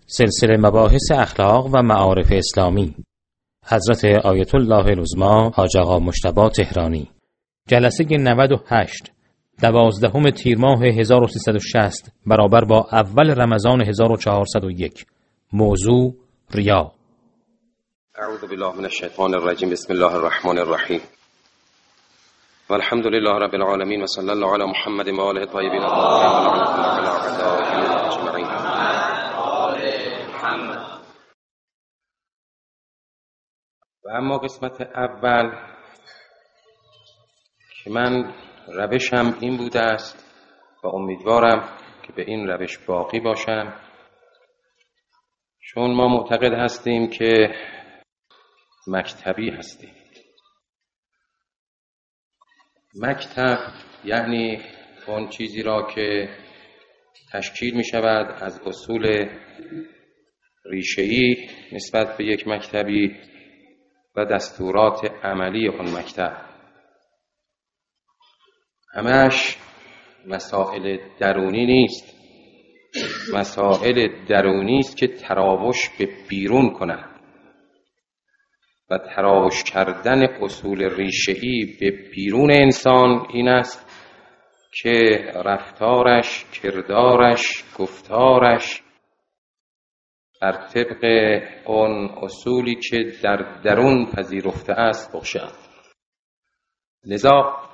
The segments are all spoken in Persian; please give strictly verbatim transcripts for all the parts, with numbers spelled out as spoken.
سلسله مباحث اخلاق و معارف اسلامی، حضرت آیت الله العظمی حاج آقا مجتبی تهرانی. جلسه نود و هشت، دوازدهم تیر ماه هزار و سیصد و شصت برابر با اول رمضان هزار و چهارصد و یک. موضوع ریا. اعوذ بالله من الشیطان الرجیم. بسم الله الرحمن الرحیم. والحمد لله رب العالمین و صلی الله علی محمد و آله الطیبین الطاهرین و علی اعدائهم اجمعین. و اما قسمت اول که من روشم این بوده است و امیدوارم که به این روش باقی باشم، چون ما معتقد هستیم که مکتبی هستیم. مکتب یعنی اون چیزی را که تشکیل می شود از اصول ریشه‌ای نسبت به یک مکتبی و دستورات عملی اون مکتب. همش مسائل درونی نیست، مسائل درونی است که تراوش به بیرون کند و تراوش کردن اصول ریشه‌ای به بیرون انسان این است که رفتارش، کردارش، گفتارش بر طبق اون اصولی که در درون پذیرفته است باشد. لذا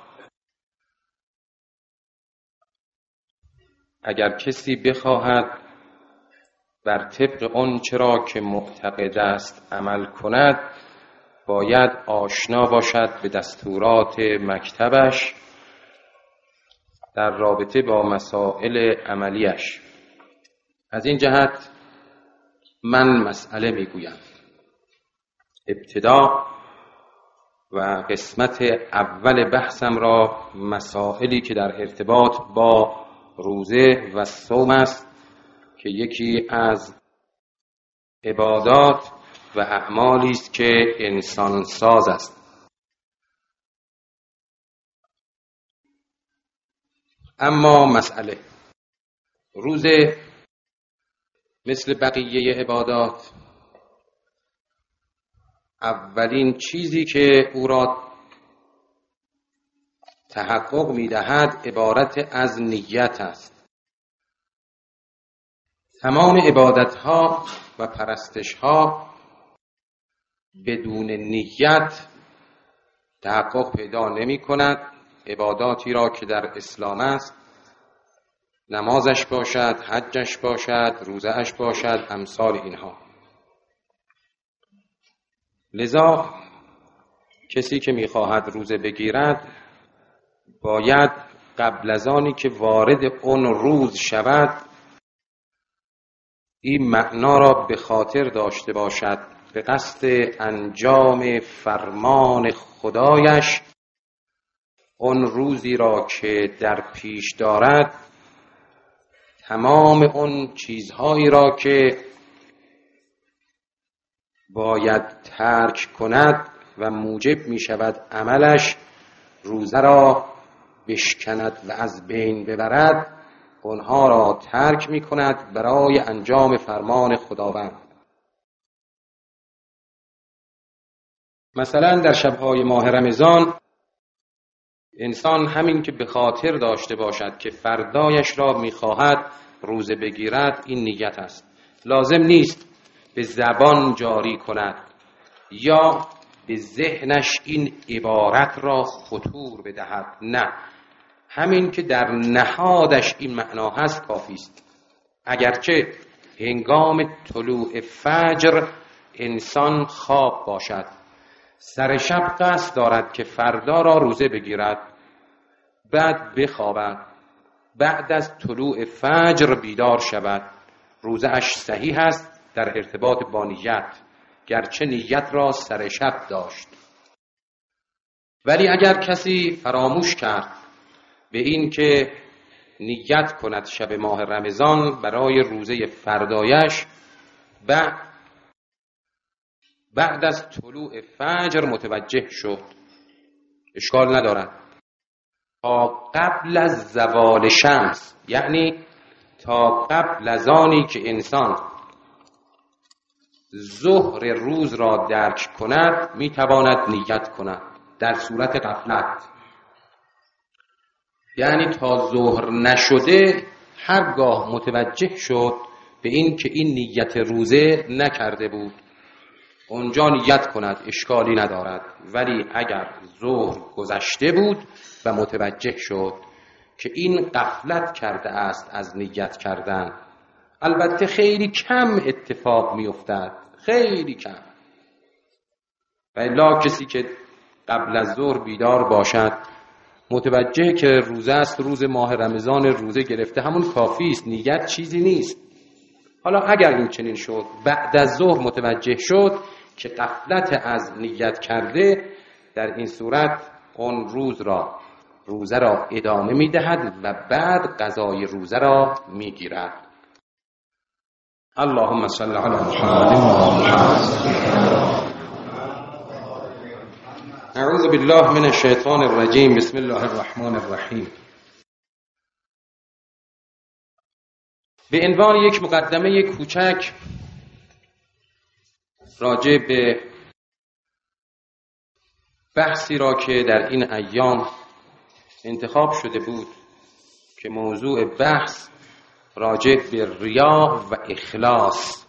اگر کسی بخواهد بر طبق اون چرا که معتقد است عمل کند، باید آشنا باشد به دستورات مکتبش در رابطه با مسائل عملیش. از این جهت من مسئله میگویم. ابتدا و قسمت اول بحثم را مسائلی که در ارتباط با روزه و صوم است که یکی از عبادات و اعمالی است که انسان ساز است. اما مسئله روزه مثل بقیه عبادات، اولین چیزی که او را تحقق می‌دهد عبارت از نیت است. تمام عبادت‌ها و پرستش‌ها بدون نیت تحقق پیدا نمی‌کند. عباداتی را که در اسلام است، نمازش باشد، حجش باشد، روزه‌اش باشد، امثال اینها. لذا کسی که می‌خواهد روزه بگیرد باید قبل از آنی که وارد اون روز شود این معنا را به خاطر داشته باشد به قصد انجام فرمان خدایش. اون روزی را که در پیش دارد، تمام اون چیزهایی را که باید ترک کند و موجب می شود عملش روزه را بشکند و از بین ببرد، اونها را ترک می کند برای انجام فرمان خداوند. مثلا در شبهای ماه رمضان انسان همین که به خاطر داشته باشد که فردایش را می خواهد روزه بگیرد، این نیت است. لازم نیست به زبان جاری کند یا به ذهنش این عبارت را خطور بدهد، نه، همین که در نهادش این معنا هست کافی است. اگرچه هنگام طلوع فجر انسان خواب باشد، سر شب قصد دارد که فردا را روزه بگیرد، بعد بخوابد، بعد از طلوع فجر بیدار شود، روزه اش صحیح است در ارتباط با نیت، گرچه نیت را سر شب داشت. ولی اگر کسی فراموش کرد به این که نیت کند شب ماه رمضان برای روزه فردایش، بعد بعد از طلوع فجر متوجه شد، اشکال ندارد. تا قبل از زوال شمس، یعنی تا قبل از آنی که انسان ظهر روز را درک کند میتواند نیت کند در صورت غفلت. یعنی تا ظهر نشده هرگاه متوجه شد به این که این نیت روزه نکرده بود اونجا نیت کند، اشکالی ندارد. ولی اگر ظهر گذشته بود و متوجه شد که این غفلت کرده است از نیت کردن، البته خیلی کم اتفاق می افتد، خیلی کم، و الا کسی که قبل از ظهر بیدار باشد متوجه که روزه است، روز ماه رمضان، روزه گرفته، همون کافی است، نیت چیزی نیست. حالا اگر این چنین شد بعد از ظهر متوجه شد که غفلت از نیت کرده، در این صورت اون روز را روزه را ادامه می‌دهد و بعد قضای روزه را می‌گیرد. اللهم صل علی محمد و آل محمد. اعوذ بالله من الشیطان الرجیم. بسم الله الرحمن الرحیم. به عنوان یک مقدمه کوچک راجع به بحثی را که در این ایام انتخاب شده بود که موضوع بحث راجع به ریا و اخلاص،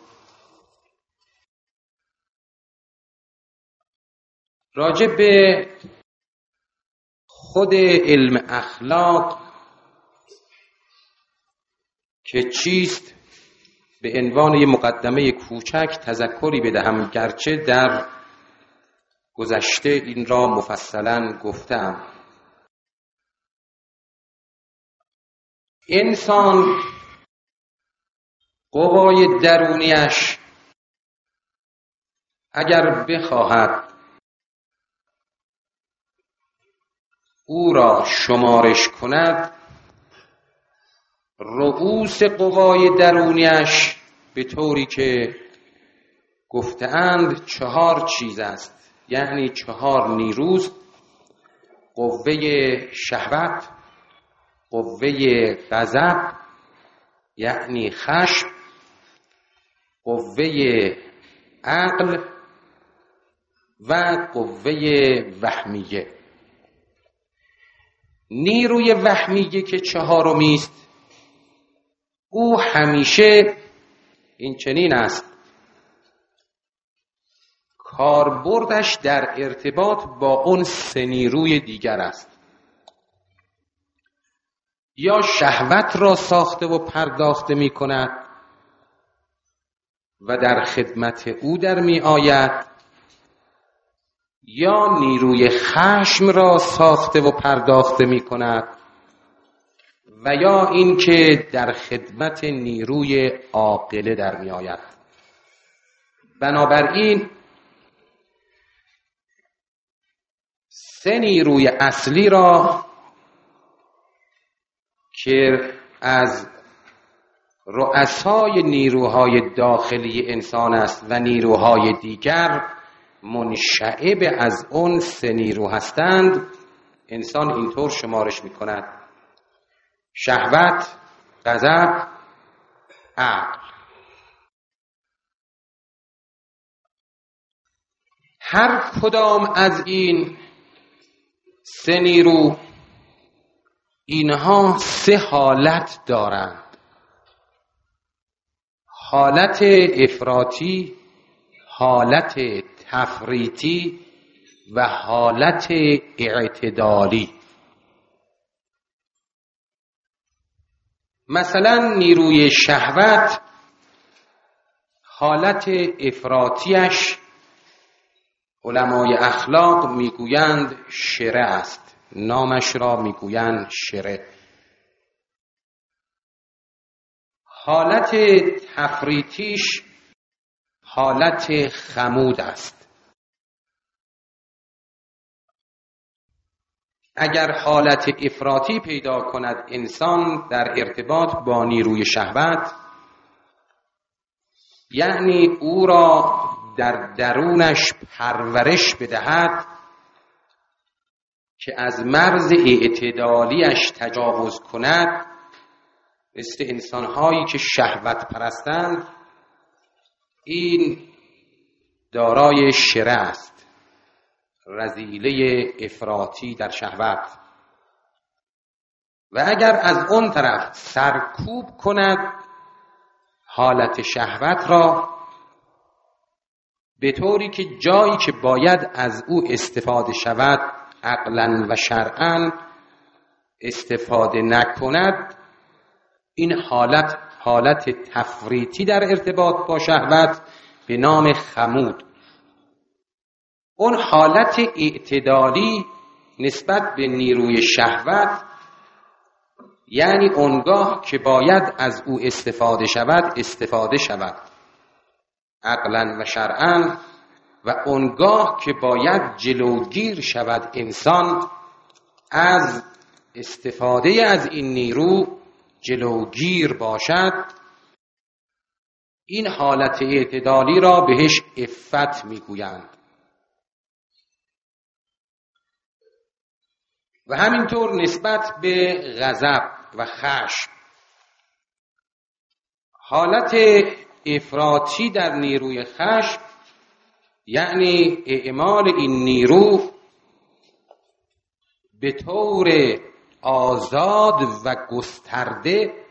راجع به خود علم اخلاق که چیست، به عنوان یک مقدمه کوچک تذکری بدهم، گرچه در گذشته این را مفصلا گفتم. انسان قوای درونیش اگر بخواهد او را شمارش کند، رؤوس قوای درونیش به طوری که گفتند چهار چیز است، یعنی چهار نیروز: قوه شهوت، قوه غضب یعنی خشم، قوه عقل و قوه وهمیه. نیروی وهمیه که چهارمی است، او همیشه این چنین است، کاربردش در ارتباط با اون سه نیروی دیگر است. یا شهوت را ساخته و پرداخته می کند و در خدمت او در می آید، یا نیروی خشم را ساخته و پرداخته می کند و یا اینکه در خدمت نیروی عاقله در می آید. بنابراین سه نیروی اصلی را که از رؤسای نیروهای داخلی انسان است و نیروهای دیگر منشعب از اون سه نیرو هستند، انسان اینطور شمارش می کند: شهوت، غضب، عقل. هر کدام از این سه نیرو اینها سه حالت دارند: حالت افراطی، حالت تفریطی و حالت اعتدالی. مثلا نیروی شهوت حالت افراطیش علمای اخلاق میگویند شره است، نامش را میگویند شره. حالت تفریطیش حالت خمود است. اگر حالت افراطی پیدا کند انسان در ارتباط با نیروی شهوت، یعنی او را در درونش پرورش بدهد که از مرز اعتدالیش تجاوز کند، مثل انسان‌هایی که شهوت پرستند، این دارای شره است، رذیله افراطی در شهوت. و اگر از اون طرف سرکوب کند حالت شهوت را به طوری که جایی که باید از او استفاده شود عقلاً و شرعاً استفاده نکند، این حالت حالت تفریطی در ارتباط با شهوت به نام خمود. اون حالت اعتدالی نسبت به نیروی شهوت، یعنی اونگاه که باید از او استفاده شود استفاده شود عقلاً و شرعاً، و اونگاه که باید جلوگیر شود انسان از استفاده از این نیرو جلوگیر باشد، این حالت اعتدالی را بهش عفت میگویند. و همینطور نسبت به غضب و خشم، حالت افراطی در نیروی خشم یعنی اعمال این نیرو به طور آزاد و گسترده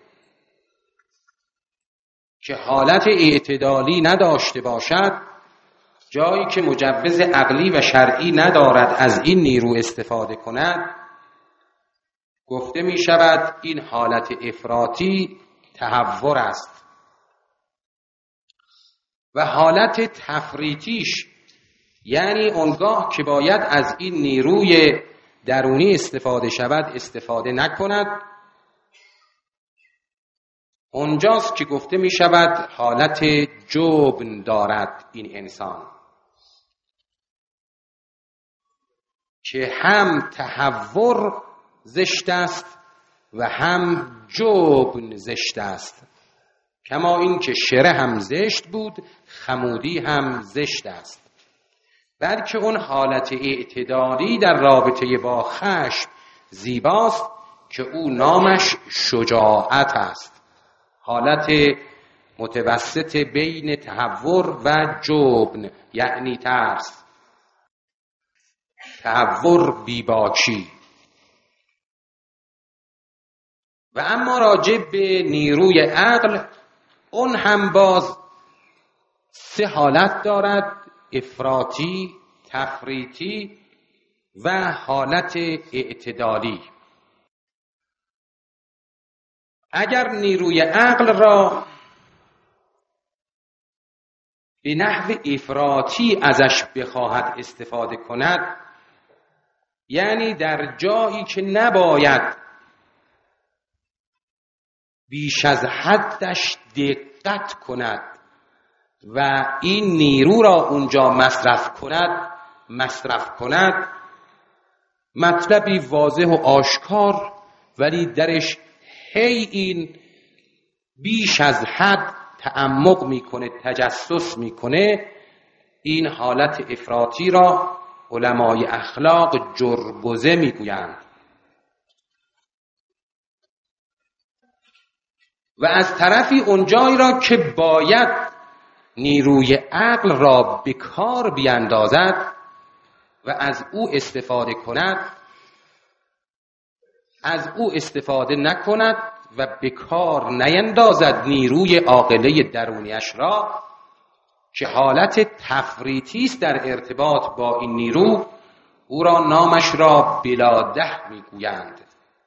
که حالت اعتدالی نداشته باشد، جایی که مجوز عقلی و شرعی ندارد از این نیرو استفاده کند، گفته می شود این حالت افراطی تهور است. و حالت تفریطیش یعنی اونگاه که باید از این نیروی درونی استفاده شود استفاده نکند، اونجاست که گفته می شود حالت جبن دارد این انسان، که هم تهور زشت است و هم جبن زشت است. کما این که شره هم زشت بود، خمودی هم زشت است. بلکه اون حالت اعتدالی در رابطه با خشم زیباست که او نامش شجاعت است، حالت متوسط بین تهور و جبن یعنی ترس، تهور بیباکی. و اما راجع به نیروی عقل، اون هم باز سه حالت دارد: افراطی، تفریطی و حالت اعتدالی. اگر نیروی عقل را به نحو افراطی ازش بخواهد استفاده کند، یعنی در جایی که نباید بیش از حدش دقت کند و این نیرو را اونجا مصرف کند مصرف کند مطلبی واضح و آشکار، ولی درش هی این بیش از حد تعمق میکنه، تجسس میکنه، این حالت افراطی را علمای اخلاق جربزه میگویند. و از طرفی اونجایی را که باید نیروی عقل را به کار بیندازد و از او استفاده کند، از او استفاده نکند و به کار نیندازد نیروی عاقله درونیش را، که حالت تفریطی است در ارتباط با این نیرو، او را نامش را بلاده میگویند.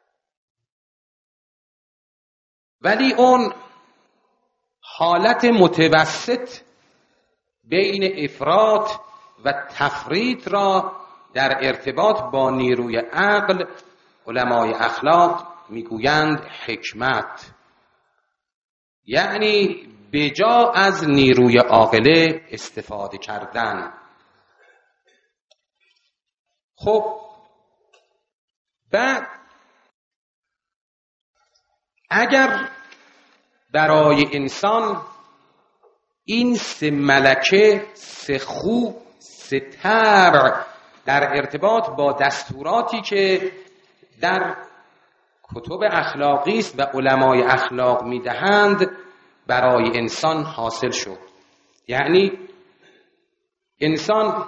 ولی اون حالت متوسط بین افراط و تفریط را در ارتباط با نیروی عقل علمای اخلاق میگویند حکمت، یعنی بجا از نیروی عاقله استفاده کردن. خب بعد اگر برای انسان این سه ملکه، سه خو، سه طبع در ارتباط با دستوراتی که در کتب اخلاقی است و علمای اخلاق میدهند برای انسان حاصل شد، یعنی انسان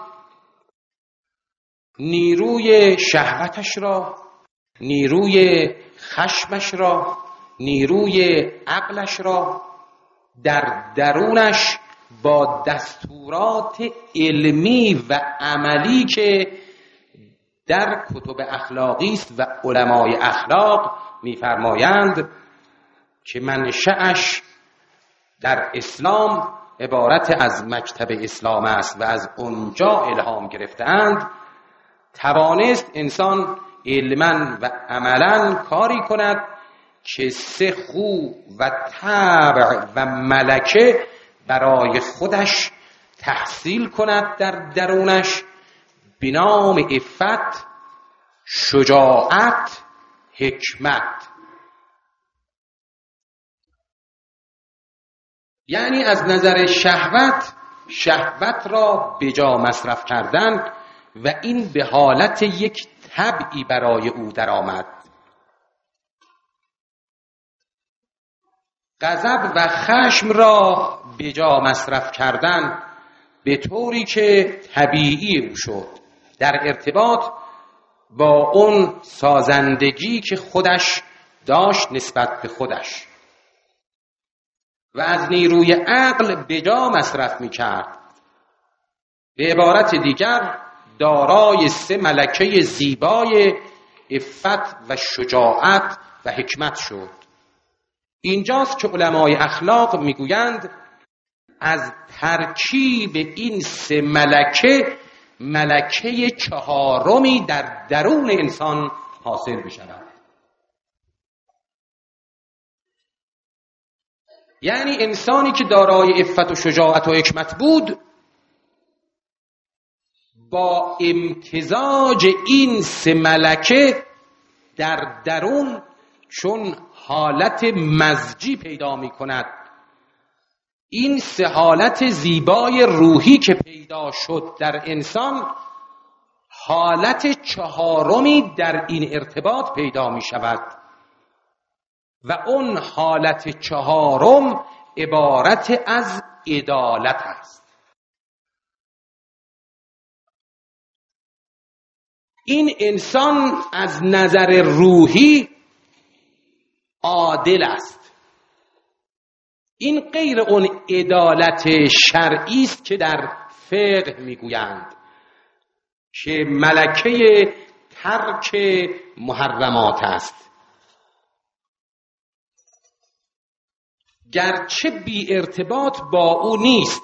نیروی شهوتش را، نیروی خشمش را، نیروی عقلش را در درونش با دستورات علمی و عملی که در کتب اخلاقی است و علمای اخلاق می‌فرمایند که منشأش در اسلام عبارت از مکتب اسلام است و از اونجا الهام گرفتند، توانست انسان علما و عملا کاری کند که سه خو و طبع و ملکه برای خودش تحصیل کند در درونش به نام عفت، شجاعت، حکمت. یعنی از نظر شهوت، شهوت را به جا مصرف کردن و این به حالت یک طبعی برای او درآمد. غضب و خشم را به جا مصرف کردن به طوری که طبیعی او شد در ارتباط با اون سازندگی که خودش داشت نسبت به خودش، و از نیروی عقل به جا مصرف می کرد. به عبارت دیگر دارای سه ملکه زیبای عفت و شجاعت و حکمت شد. اینجاست که علمای اخلاق میگویند از ترکیب این سه ملکه ملکه چهارمی در درون انسان حاصل بشود. یعنی انسانی که دارای عفت و شجاعت و حکمت بود، با امتزاج این سه ملکه در درون چون حالت مزجی پیدا می کند، این سه حالت زیبای روحی که پیدا شد در انسان، حالت چهارمی در این ارتباط پیدا می شود و اون حالت چهارم عبارت از عدالت است. این انسان از نظر روحی عادل است. این غیر اون عدالت شرعی است که در فقه میگویند که ملکه ترک محرمات است، گرچه بی ارتباط با او نیست،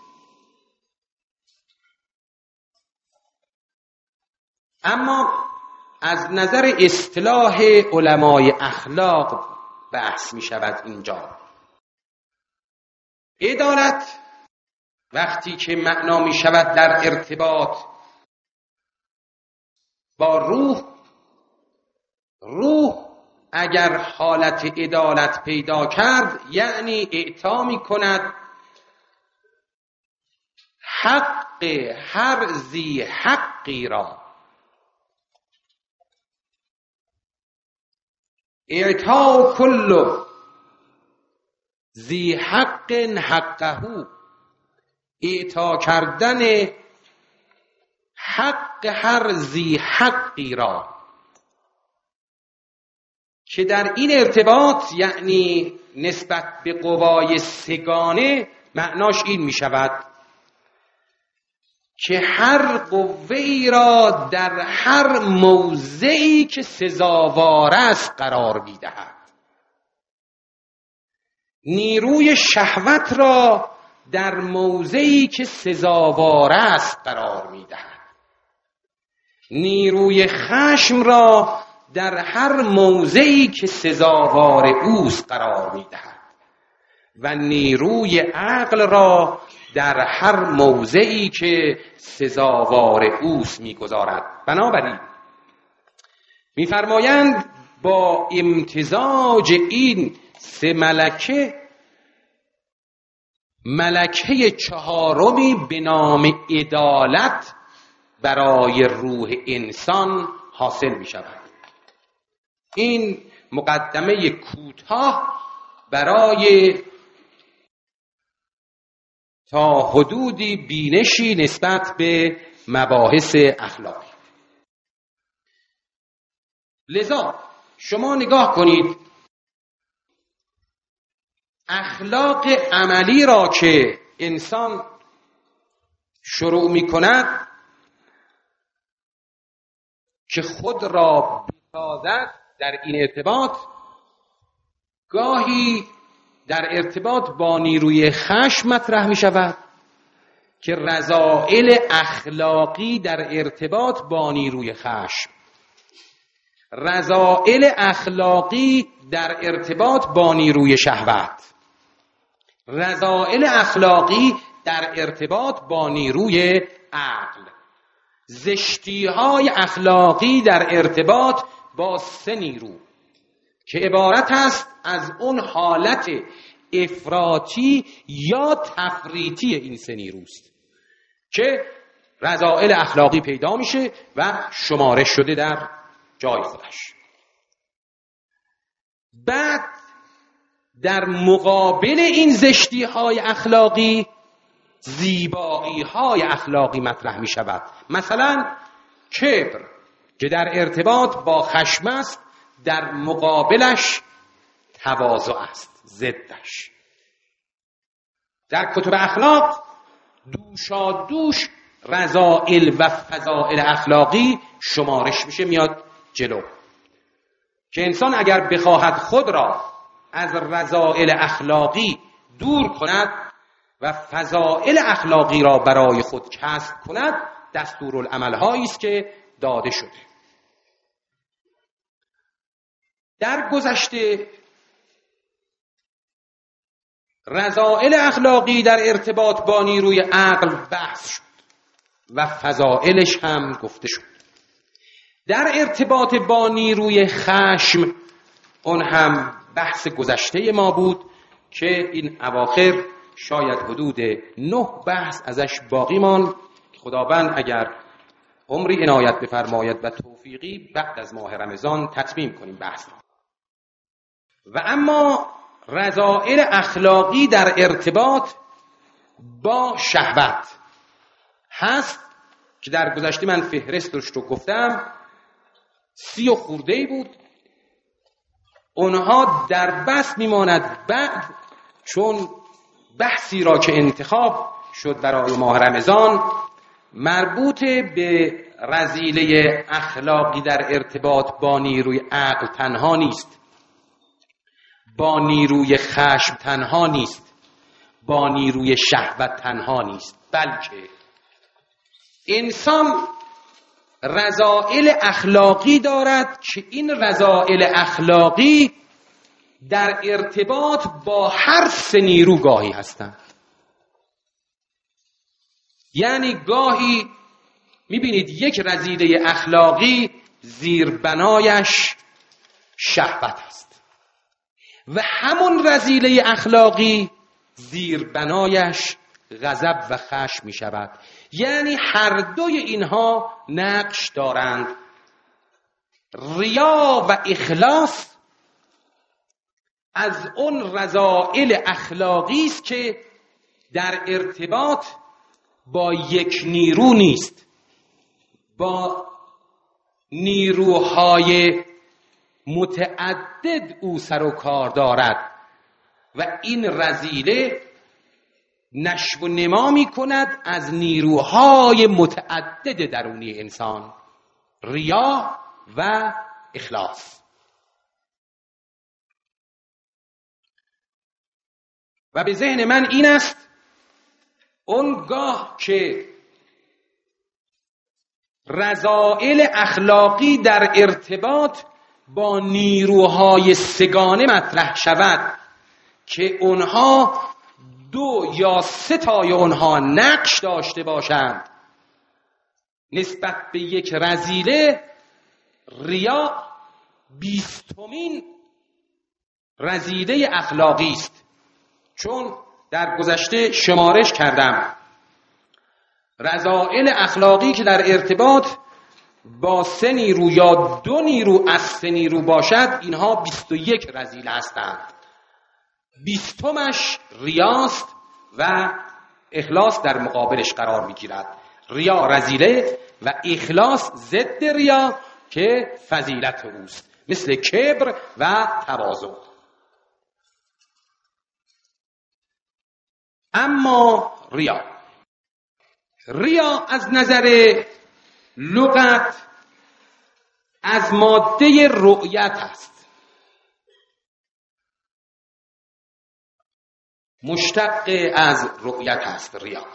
اما از نظر اصطلاح علمای اخلاق بحث می شود. اینجا عدالت وقتی که معنا می شود در ارتباط با روح، روح اگر حالت عدالت پیدا کرد یعنی اعطا می کند حق هر ذی حقی را، اعطا کل ذی حق حقه، اعطا کردن حق هر ذی حقی را، که در این ارتباط یعنی نسبت به قوای سگانه معناش این می شود که هر قوه‌ای را در هر موضعی که سزاوار است قرار می دهد. نیروی شهوت را در موضعی که سزاوار است قرار می دهد. نیروی خشم را در هر موضعی که سزاوار اوست قرار می دهد و نیروی عقل را در هر موضعی که سزاوار اوست می گذارد. بنابراین می فرمایند با امتزاج این سه ملکه، ملکه چهارمی به نام عدالت برای روح انسان حاصل می شود. این مقدمه کوتاه برای تا حدودی بینشی نسبت به مباحث اخلاقی. لذا شما نگاه کنید اخلاق عملی را که انسان شروع می کند که خود را بسازد در این ارتباط، گاهی در ارتباط با نیروی خشم مطرح می شود که رذائل اخلاقی در ارتباط با نیروی خشم، رذائل اخلاقی در ارتباط با نیروی شهوت، رذائل اخلاقی در ارتباط با نیروی عقل، زشتی‌های اخلاقی در ارتباط با سه نیرو که عبارت است از اون حالت افراطی یا تفریطی این سه نیروست که رذائل اخلاقی پیدا میشه و شمارش شده در جای خودش. بعد در مقابل این زشتی‌های اخلاقی زیبایی‌های اخلاقی مطرح می شود. مثلا کبر که در ارتباط با خشم است، در مقابلش تواضع است، ضدش. در کتب اخلاق دوشا دوش رذائل و فضائل اخلاقی شمارش میشه، میاد جلو که انسان اگر بخواهد خود را از رذائل اخلاقی دور کند و فضائل اخلاقی را برای خود کسب کند، دستورالعمل هایی است که داده شده. در گذشته رذائل اخلاقی در ارتباط با نیروی عقل بحث شد و فضائلش هم گفته شد. در ارتباط با نیروی خشم اون هم بحث گذشته ما بود که این اواخر شاید حدود نه بحث ازش باقی ماند. خداوند اگر عمری عنایت بفرماید و توفیقی بعد از ماه رمضان تتمیم کنیم بحث را. و اما رذائل اخلاقی در ارتباط با شهوت هست که در گذشته من فهرستش رو گفتم، سی و خورده‌ای بود. اونها در بس میماند بعد، چون بحثی را که انتخاب شد برای ماه رمضان مربوط به رذیله اخلاقی در ارتباط با نیروی عقل تنها نیست، با نیروی خشم تنها نیست، با نیروی شهوت تنها نیست، بلکه انسان رذائل اخلاقی دارد که این رذائل اخلاقی در ارتباط با هر سه نیرو گاهی هستند. یعنی گاهی میبینید یک رذیله اخلاقی زیربنایش شهوت است و همون رذیله اخلاقی زیربنایش غضب و خشم می شود. یعنی هر دوی اینها نقش دارند. ریا و اخلاص از اون رذائل اخلاقی است که در ارتباط با یک نیرو نیست، با نیروهای متعدد او سر و کار دارد و این رذیله نشو و نما می کند از نیروهای متعدد درونی انسان، ریا و اخلاص. و به ذهن من این است اونگاه که رذائل اخلاقی در ارتباط با نیروهای سگانه مطرح شود که اونها دو یا سه تای اونها نقش داشته باشند نسبت به یک رذیله، ریا بیستمین رذیله اخلاقی است. چون در گذشته شمارش کردم رذائل اخلاقی که در ارتباط با سه نیرو یا دو نیرو از سه نیرو باشد، اینها بیست و یک رذیله هستند. بیستمش ریاست و اخلاص در مقابلش قرار میگیرد. ریا رذیله و اخلاص ضد ریا که فضیلت اوست، مثل کبر و تواضع. اما ریا ریا از نظر لغت از ماده رؤیت است، مشتق از رؤیت است. ریا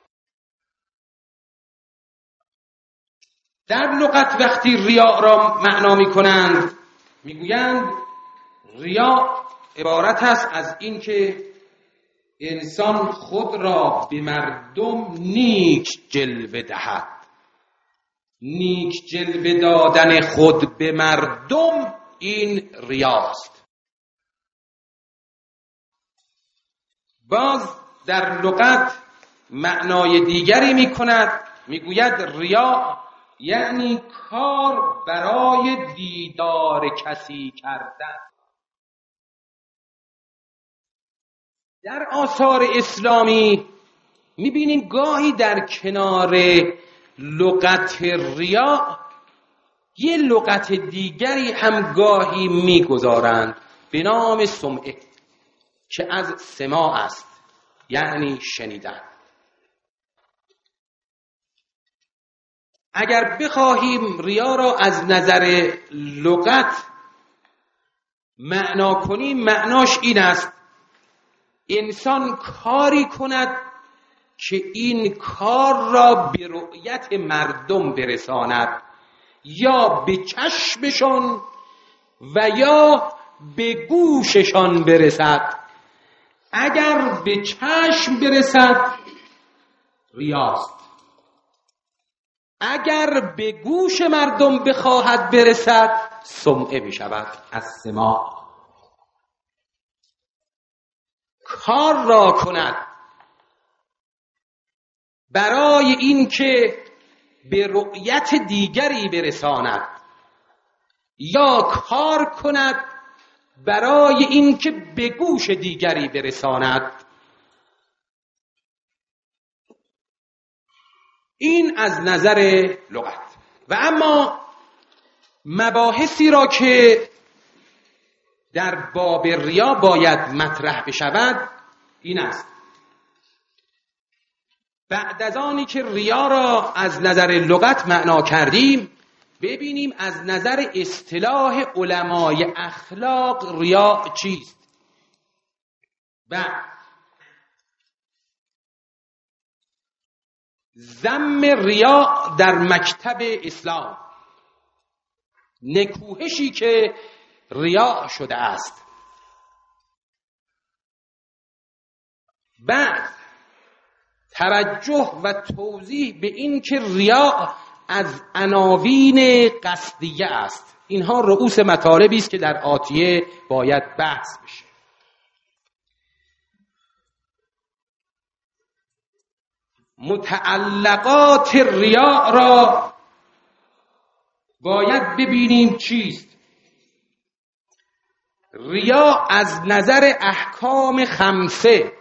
در لغت وقتی ریا را معنا می کنند میگویند ریا عبارت است از اینکه انسان خود را به مردم نیک جلوه دهد. نیک جلوه دادن خود به مردم این ریاست. باز در لغت معنای دیگری می کند، می گوید ریا یعنی کار برای دیدار کسی کردن. در آثار اسلامی میبینیم گاهی در کنار لغت ریا یه لغت دیگری هم گاهی میگذارند به نام سمعه که از سماع است، یعنی شنیدن. اگر بخواهیم ریا را از نظر لغت معنا کنیم، معناش این است انسان کاری کند که این کار را به رؤیت مردم برساند، یا به چشمشان و یا به گوششان برسد. اگر به چشم برسد ریاست، اگر به گوش مردم بخواهد برسد سمعه می شود، از سماع. کار را کند برای اینکه به رؤیت دیگری برساند، یا کار کند برای اینکه به گوش دیگری برساند. این از نظر لغت. و اما مباحثی را که در باب ریا باید مطرح بشود این است: بعد از آنی که ریا را از نظر لغت معنا کردیم، ببینیم از نظر اصطلاح علمای اخلاق ریا چیست. بعد ذم ریا در مکتب اسلام، نکوهشی که ریا شده است. بعد توجه و توضیح به این که ریا از عناوین قصدیه است. اینها رؤوس مطالبی است که در آتیه باید بحث بشه. متعلقات ریا را باید ببینیم چیست. ریا از نظر احکام خمسه،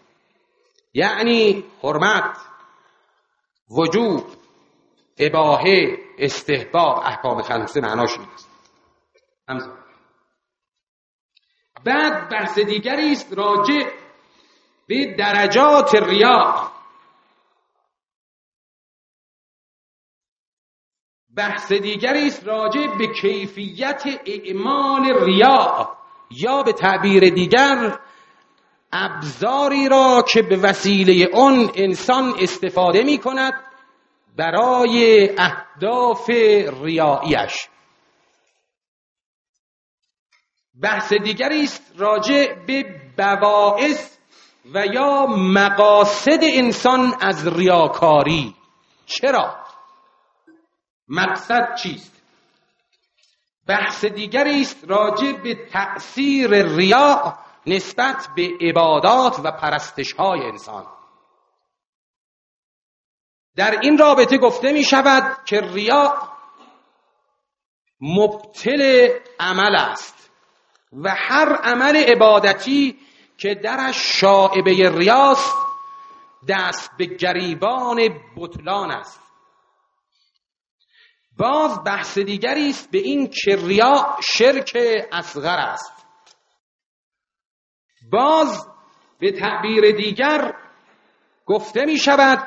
یعنی حرمت، وجوب، اباحه، استحباب، احکام خمسه معناش این است. بعد بحث دیگری است راجع به درجات ریا. بحث دیگری است راجع به کیفیت اعمال ریا، یا به تعبیر دیگر ابزاری را که به وسیله آن انسان استفاده می کند برای اهداف ریاییش. بحث دیگری است راجع به بواعث و یا مقاصد انسان از ریاکاری. چرا؟ مقصد چیست؟ بحث دیگری است راجع به تأثیر ریا نسبت به عبادات و پرستش‌های انسان. در این رابطه گفته می شود که ریا مبطل عمل است و هر عمل عبادتی که درش شائبه ریاست دست به گریبان بطلان است. باز بحث دیگری است به این که ریا شرک اصغر است. باز به تعبیر دیگر گفته می شود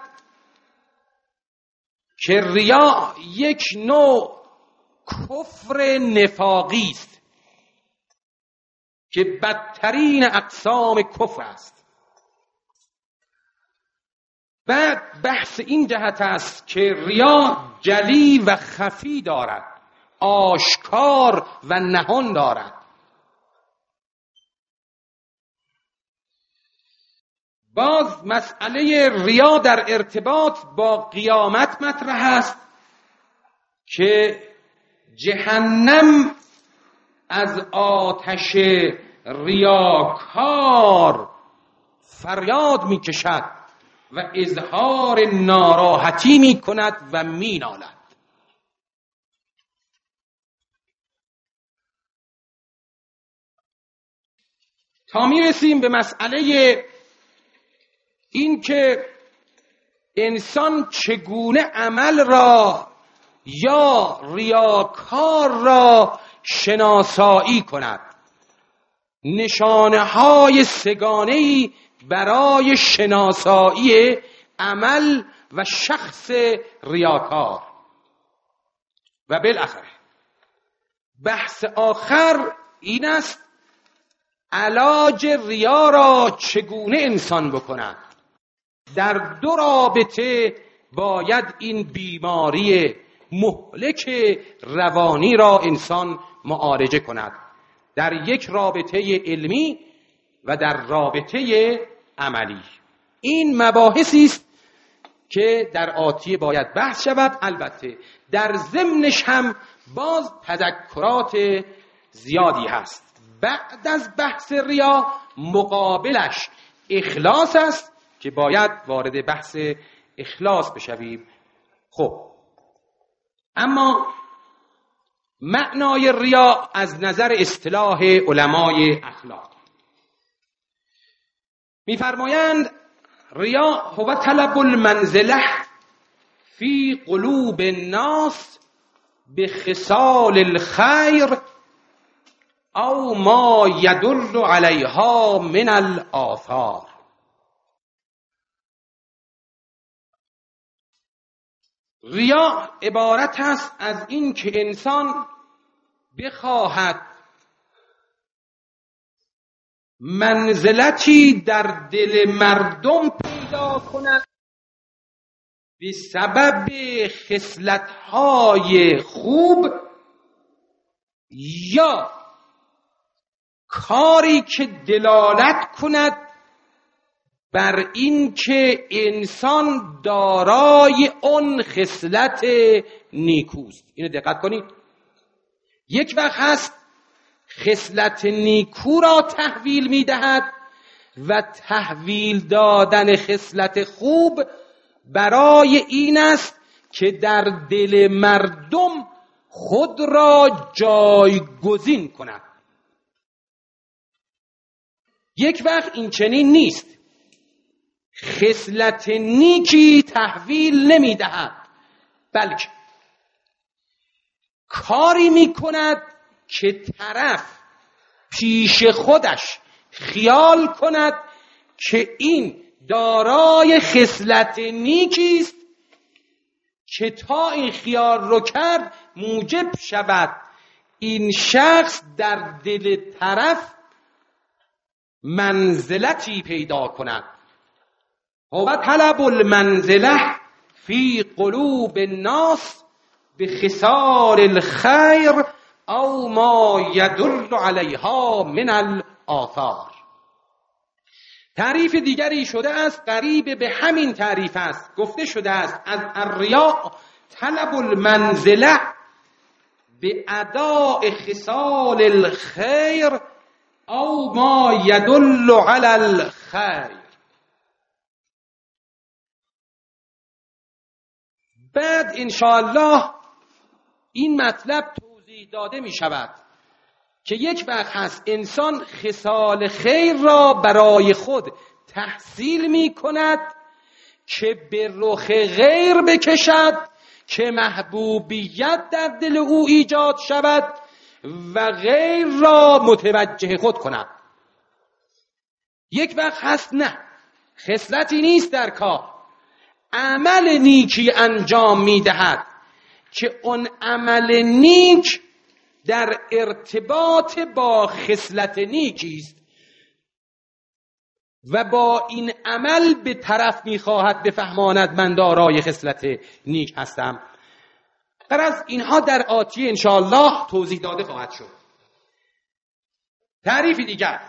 که ریا یک نوع کفر نفاقی است که بدترین اقسام کفر است. بعد بحث این جهت است که ریا جلی و خفی دارد، آشکار و نهان دارد. باز مسئله ریا در ارتباط با قیامت مطرح است که جهنم از آتش ریاکار فریاد می کشد و اظهار ناراحتی می کند و می نالد. تا می رسیم به مسئله این که انسان چگونه عمل را یا ریاکار را شناسایی کند. نشانه های سگانه‌ای برای شناسایی عمل و شخص ریاکار. و بالاخره بحث آخر این است علاج ریا را چگونه انسان بکند. در دو رابطه باید این بیماری مهلک روانی را انسان معالجه کند، در یک رابطه علمی و در رابطه عملی. این مباحثی است که در آتی باید بحث شود. البته در ضمنش هم باز تذکرات زیادی هست. بعد از بحث ریا مقابلش اخلاص است که باید وارد بحث اخلاص بشویم. خب اما معنای ریا از نظر اصطلاح علمای اخلاق می‌فرمایند ریا هو طلب المنزله فی قلوب الناس بخصال الخیر او ما یدل علیها من الآثار. ریا عبارت است از این که انسان بخواهد منزلتی در دل مردم پیدا کند به سبب خصلت‌های خوب یا کاری که دلالت کند بر این که انسان دارای اون خصلت نیکوست. اینو دقت کنید. یک وقت هست خصلت نیکو را تحویل میدهد و تحویل دادن خصلت خوب برای این است که در دل مردم خود را جایگزین کند. یک وقت این چنین نیست. خصلت نیکی تحویل نمیدهد، بلکه کاری میکند که طرف پیش خودش خیال کند که این دارای خصلت نیکی است که تا این خیال رو کرد موجب شود این شخص در دل طرف منزلتی پیدا کند. هو طلب المنزله فی قلوب الناس بخصال الخیر او ما یدل علیها من الآثار. تعریف دیگری شده است قریب به همین تعریف است. گفته شده است از الریا طلب المنزله به اداء خصال الخیر او ما یدل علی الخیر. بعد انشاءالله این مطلب توضیح داده می شود که یک وقت هست انسان خصال خیر را برای خود تحصیل می کند که به رخ غیر بکشد که محبوبیت در دل او ایجاد شود و غیر را متوجه خود کند. یک وقت هست نه، خصلتی نیست در کار، عمل نیکی انجام میدهد که اون عمل نیک در ارتباط با خصلت نیکی است و با این عمل به طرف میخواهد بفهماند من دارای خصلت نیک هستم. پر از اینها در آتی انشاءالله توضیح داده خواهد شد. تعریف دیگر: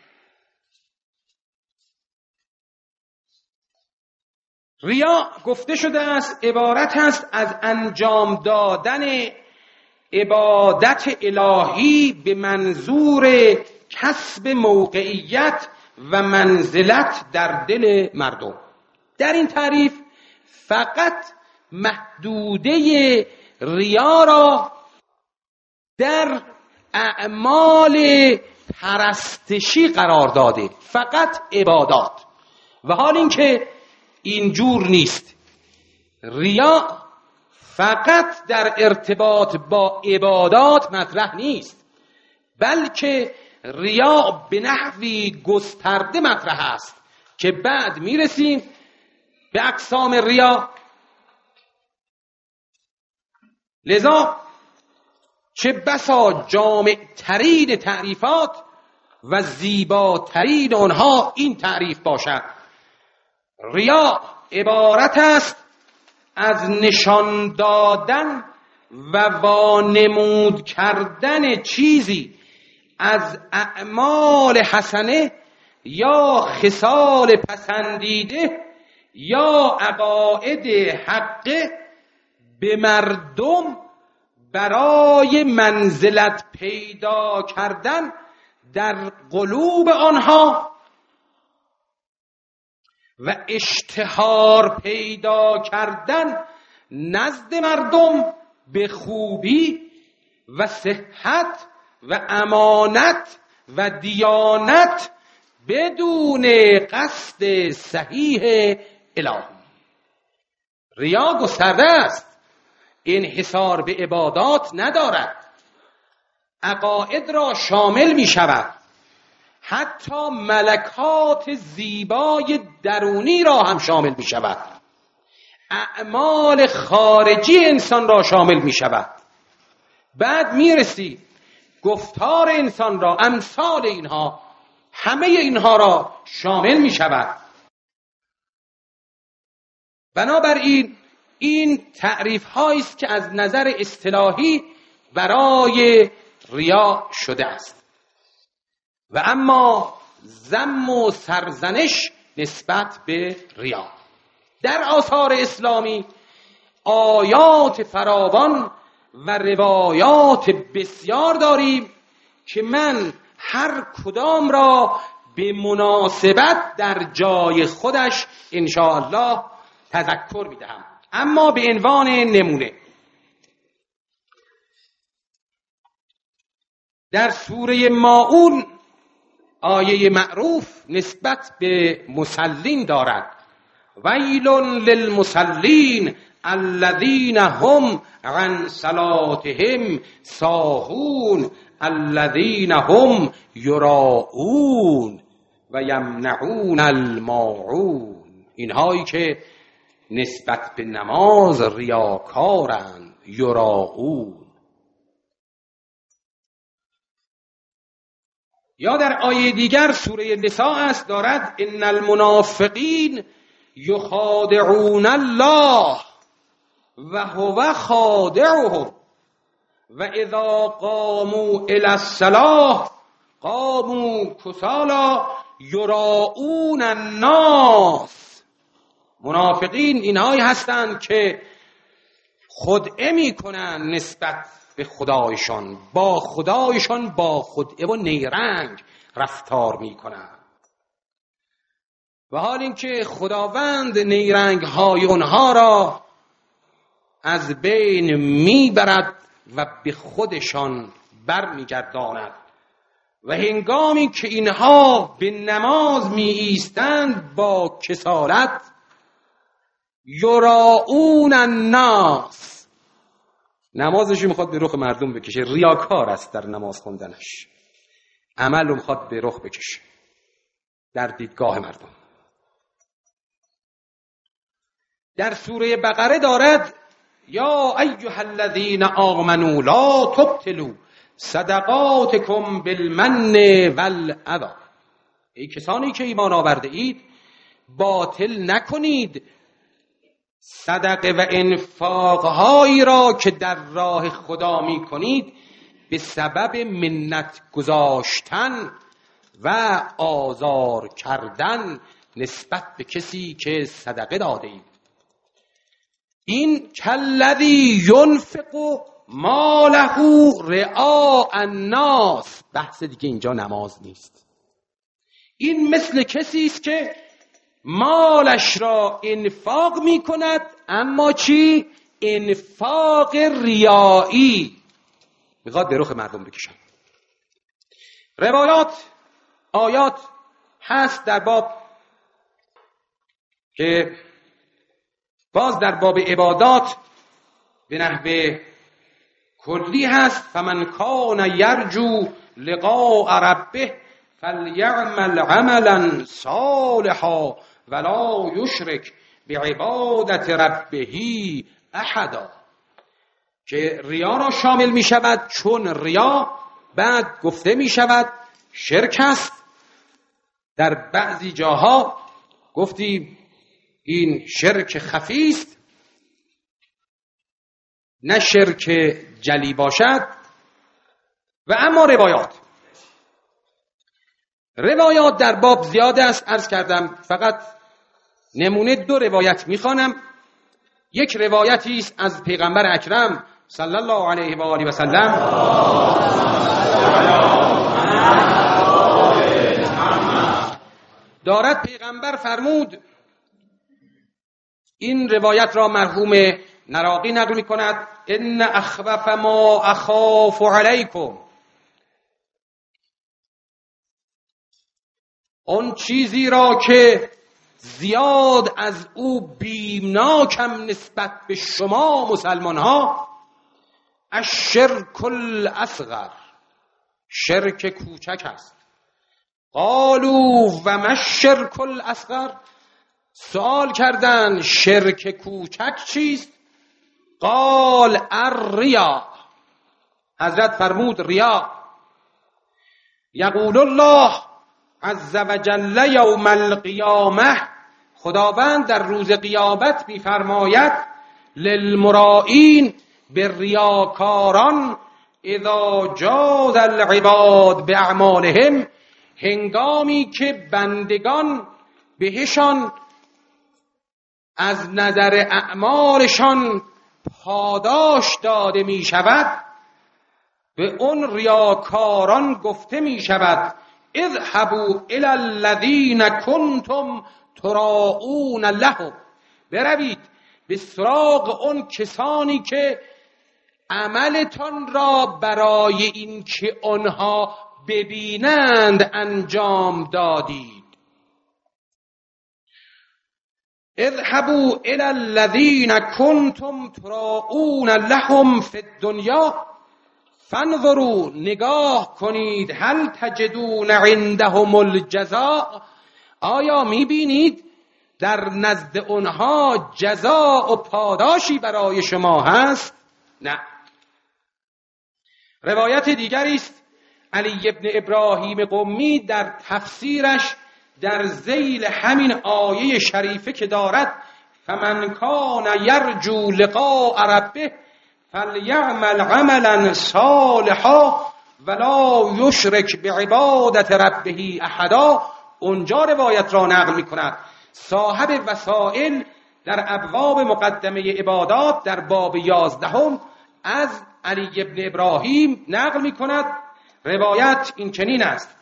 ریا گفته شده است عبارت است از انجام دادن عبادت الهی به منظور کسب موقعیت و منزلت در دل مردم. در این تعریف فقط محدوده ریا را در اعمال پرستشی قرار داده، فقط عبادات، و حال این که اینجور نیست. ریا فقط در ارتباط با عبادات مطرح نیست، بلکه ریا به نحوی گسترده مطرح است که بعد میرسیم به اقسام ریا. لذا چه بسا جامع ترین تعریفات و زیباترین آنها این تعریف باشد: ریا عبارت است از نشان دادن و وانمود کردن چیزی از اعمال حسنه یا خصال پسندیده یا عقاید حقه به مردم برای منزلت پیدا کردن در قلوب آنها و اشتهار پیدا کردن نزد مردم به خوبی و صحت و امانت و دیانت بدون قصد صحیح الهی. ریا گسترده است، انحصار به عبادات ندارد، عقاید را شامل می شود، حتی ملکات زیبای درونی را هم شامل می شود، اعمال خارجی انسان را شامل می شود. بعد می رسی گفتار انسان را، امثال اینها، همه اینها را شامل می شود. بنابراین این تعریف هایی است که از نظر اصطلاحی برای ریا شده است. و اما ذم و سرزنش نسبت به ریا. در آثار اسلامی آیات فراوان و روایات بسیار داریم که من هر کدام را به مناسبت در جای خودش انشاءالله تذکر میدهم. اما به عنوان نمونه در سوره ماعون آیه معروف نسبت به مسلین دارد: ویل للمصلین الذین هم عن صلاتهم ساهون الذین هم یراؤون و یمنعون الماعون. اینهایی که نسبت به نماز ریاکارند، یراؤون. یا در آیه دیگر سوره نساء است دارد: ان المنافقین یخادعون الله و هو خادعهم و اذا قاموا الی الصلاة قاموا کسالا یراؤون الناس. منافقین اینهایی هستند که خدعه میکنند نسبت به خدایشان، با خدایشان با خدعه و نیرنگ رفتار میکنند، و حال اینکه خداوند نیرنگ های اونها را از بین میبرد و به خودشان بر میگرداند. و هنگامی که اینها به نماز می ایستند با کسالت یراؤون الناس، نمازش میخواد به رخ مردم بکشه، ریاکار است در نماز خوندنش، عمل رو میخواد به رخ بکشه در دیدگاه مردم. در سوره بقره دارد یا ایها الذین آمنوا لا تبطلوا صدقاتکم بالمن والأذی، ای کسانی که ایمان آورده اید باطل نکنید صدقه و انفاقهایی را که در راه خدا می کنید به سبب منت گذاشتن و آزار کردن نسبت به کسی که صدقه داده اید. این کالذی ینفق ماله رعاء الناس، بحث دیگه اینجا نماز نیست. این مثل کسی است که مالش را انفاق می کند، اما چی؟ انفاق ریایی، میخواد به رخ مردم بکشن. روایات آیات هست در باب که باز در باب عبادات به نحو کلی هست. فمن کان یرجو لقاء ربه فلیعمل عملا صالحا ولا یشرک بعبادت ربه احدا، که ریا را شامل می شود، چون ریا بعد گفته می شود شرک است. در بعضی جاها گفتیم این شرک خفی است، نه شرک جلی باشد. و اما روایات روایات در باب زیاد است. عرض کردم فقط نمونه دو روایت میخوانم. یک روایتی است از پیغمبر اکرم صلی الله علیه و آله و سلم دارد پیغمبر فرمود، این روایت را مرحوم نراقی نقل می کند، ان اخوف ما اخاف علیکم، اون چیزی را که زیاد از او بیمناکم نسبت به شما مسلمان ها، الشرک الاصغر، شرک کوچک است. قالوا و ما الشرک الاصغر، سوال کردن شرک کوچک چیست؟ قال الریا، حضرت فرمود ریا. یقول الله عز وجل یوم القیامه، خداوند در روز قیامت می‌فرماید للمرائین، به ریاکاران، اذا جاز العباد باعمالهم، هنگامی که بندگان بهشان از نظر اعمالشان پاداش داده می شود، به اون ریاکاران گفته می شود اذهبوا الی الذین کنتم تراؤون لهم، بروید به سراغ اون کسانی که عملتان را برای این که آنها ببینند انجام دادید. اذهبوا الی الذین کنتم تراؤون لهم فی الدنیا فانظروا، نگاه کنید، هل تجدون عندهم الجزاء، آیا میبینید در نزد اونها جزاء و پاداشی برای شما هست؟ نه. روایت دیگری است، علی ابن ابراهیم قمی در تفسیرش در ذیل همین آیه شریفه که دارد فمن کان یرجو لقاء ربه فلیعمل عملا صالحا ولا یشرک بعبادت ربه احدا، اونجا روایت را نقل می کند. صاحب وسائل در ابواب مقدمه عبادات در باب یازدهم از علی ابن ابراهیم نقل می کند. روایت این چنین است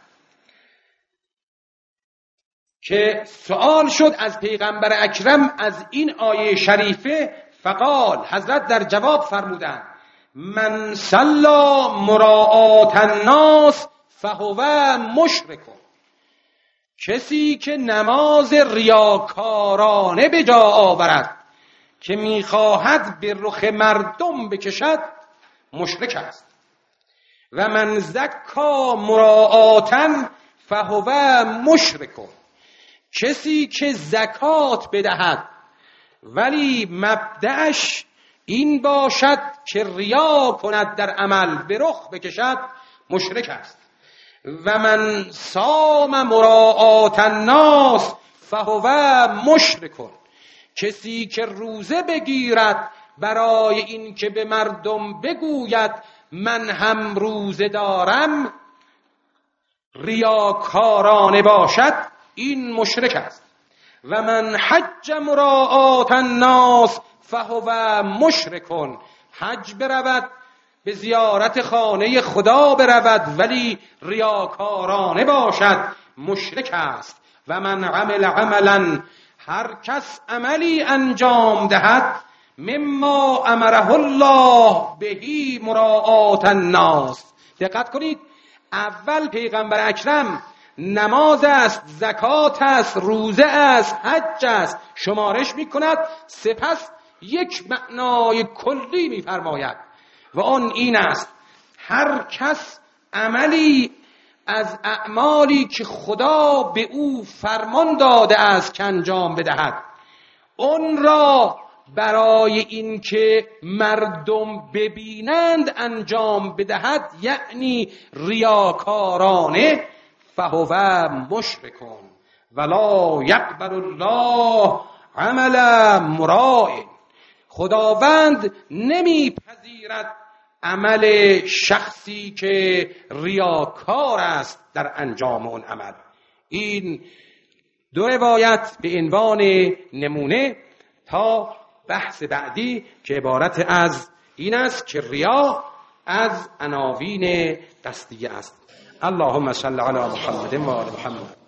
که سوال شد از پیغمبر اکرم از این آیه شریفه، فقال، حضرت در جواب فرمودند من صلی مراعات الناس فهو مشرک، کسی که نماز ریاکارانه به جا آورد که میخواهد به رخ مردم بکشد مشرک است. و من زکا مراعاتن فهو مشرک. کسی که زکات بدهد ولی مبدأش این باشد که ریا کند در عمل، به رخ بکشد، مشرک است. و من صام مراعات الناس فهو مشرک. کسی که روزه بگیرد برای این که به مردم بگوید من هم روزه دارم، ریاکارانه باشد، این مشرک است. و من حج مراعات الناس فهو مشرک. حج برود، به زیارت خانه خدا برود، ولی ریاکارانه باشد، مشرک است. و من عمل عملا، هر کس عملی انجام دهد، مما امره الله بهی مراعات الناس. دقت کنید، اول پیغمبر اکرم نماز است، زکات است، روزه است، حج است شمارش میکند، سپس یک معنای کلی میفرماید و آن این است: هر کس عملی از اعمالی که خدا به او فرمان داده است که انجام بدهد، اون را برای اینکه مردم ببینند انجام بدهد، یعنی ریاکارانه، فهو مشرک ولا یقبل الله عمل مراء. خداوند نمیپذیرد عمل شخصی که ریاکار است در انجام اون عمل. این دو روایت به عنوان نمونه تا بحث بعدی که عبارت از این است که ریا از عناوین قصدیه است. اللهم صل علی محمد و آل محمد.